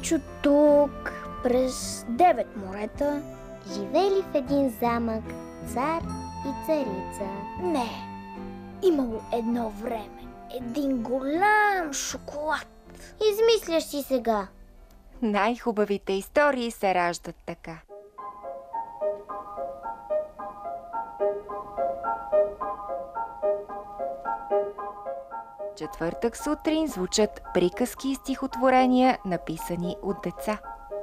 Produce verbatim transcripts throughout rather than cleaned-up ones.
чу тук, през девет морета. Живели в един замък цар и царица. Не, имало едно време един голям шоколад. Измисляш си сега. Най-хубавите истории се раждат така. Четвъртък сутрин звучат приказки и стихотворения, написани от деца.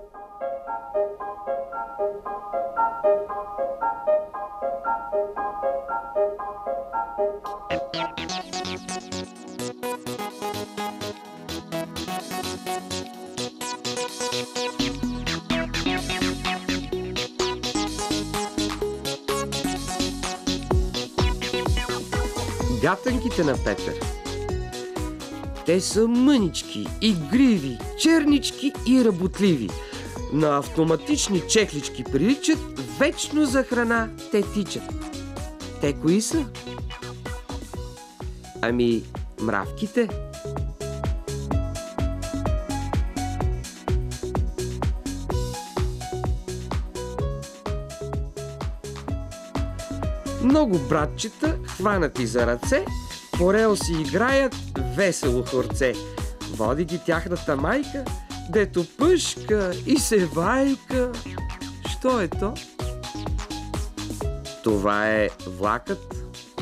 Гатанките на Петър. Те са мънички, игриви, чернички и работливи. На автоматични чехлички приличат, вечно за храна те тичат. Те кои са? Ами, мравките. Много братчета, хванати за ръце, по релси играят весело хорце. Води ги тяхната майка, дето пъшка и се вайка. Що е то? Това е влакът.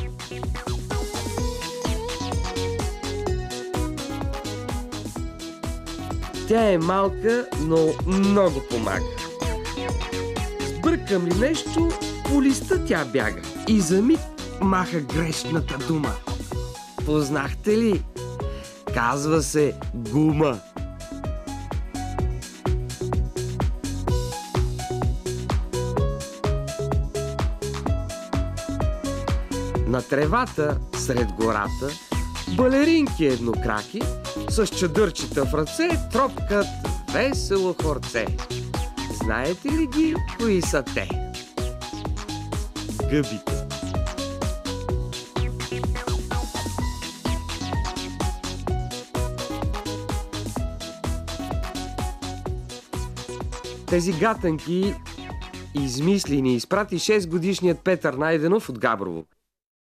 Тя е малка, но много помага. Сбъркам ли нещо, по листа тя бяга и за миг маха грешната дума. Познахте ли? Казва се гума. На тревата сред гората балеринки еднокраки с чадърчета в ръце тропкат весело хорце. Знаете ли ги кои са те? Гъбите. Тези гатанки измисли и ни изпрати шестгодишният Петър Найденов от Габрово.